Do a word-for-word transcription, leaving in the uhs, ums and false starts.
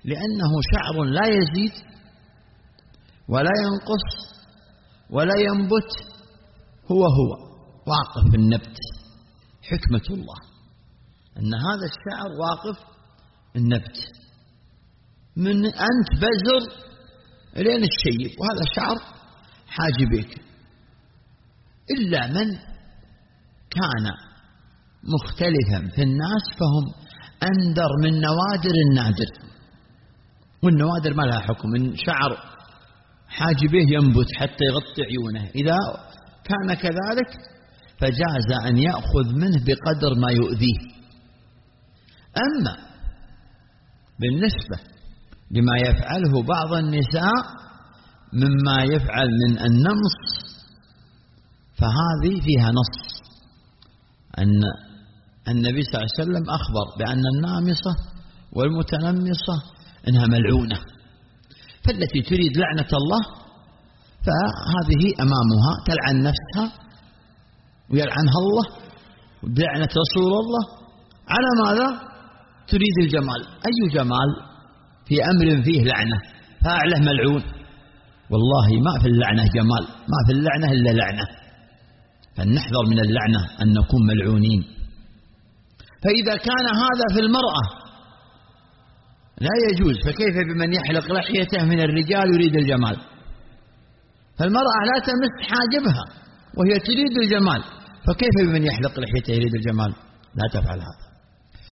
لأنه شعر لا يزيد ولا ينقص ولا ينبت، هو هو واقف النبت. حكمة الله أن هذا الشعر واقف النبت من أنت بزر إلين الشيب، وهذا شعر حاجبك. إلا من كان مختلفا في الناس فهم أندر من نوادر النادر، والنوادر ما لها حكم. إن شعر حاجبه ينبت حتى يغطي عيونه، إذا كان كذلك فجاز أن يأخذ منه بقدر ما يؤذيه. أما بالنسبة لما يفعله بعض النساء مما يفعل من النمص فهذه فيها نص، أن النبي صلى الله عليه وسلم أخبر بأن النامصة والمتنمصة إنها ملعونة، فالتي تريد لعنة الله فهذه أمامها تلعن نفسها ويلعنها الله ولعنة رسول الله. على ماذا؟ تريد الجمال. أي جمال في أمر فيه لعنة؟ فاعله ملعون. والله ما في اللعنة جمال، ما في اللعنة إلا لعنة، فلنحذر من اللعنة أن نكون ملعونين. فإذا كان هذا في المرأة لا يجوز، فكيف بمن يحلق لحيته من الرجال يريد الجمال؟ فالمرأة لا تمس حاجبها وهي تريد الجمال، فكيف بمن يحلق لحيته يريد الجمال؟ لا تفعل هذا.